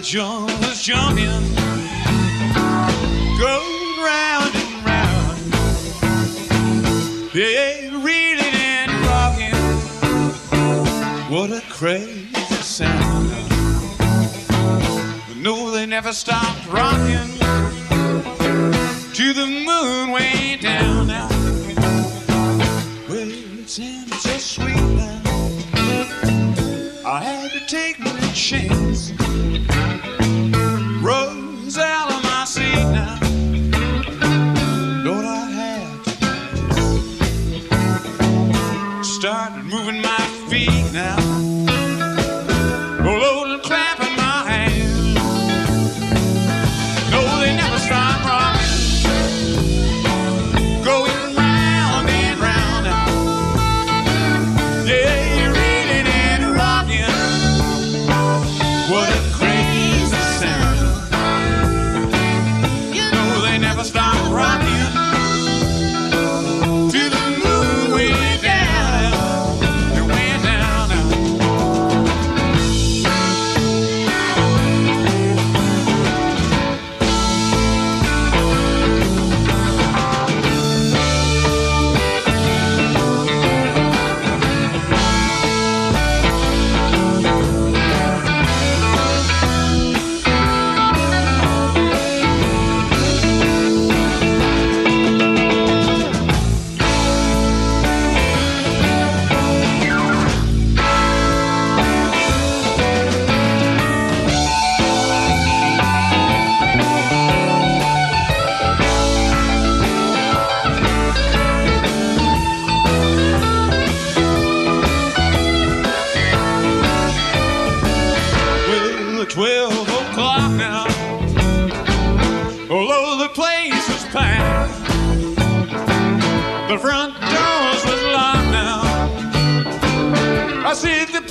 joint was jumping, going round and round. Yeah, reeling and rocking. What a crazy sound. But no, they never stopped rocking to the moon way down now. Well, it sounded so sweet now. I had to take my chance. Rose out of my seat now. Lord, I had to start moving my feet now. Oh, Lord, and clapping my hands. No, they never stop rocking, going round and round now. Yeah, reeling and rocking. What a crazy sound. You know they never stop rocking to the moon way down and way down now. Well, 12 o'clock now. Although the place was packed, the front doors was locked now. I said the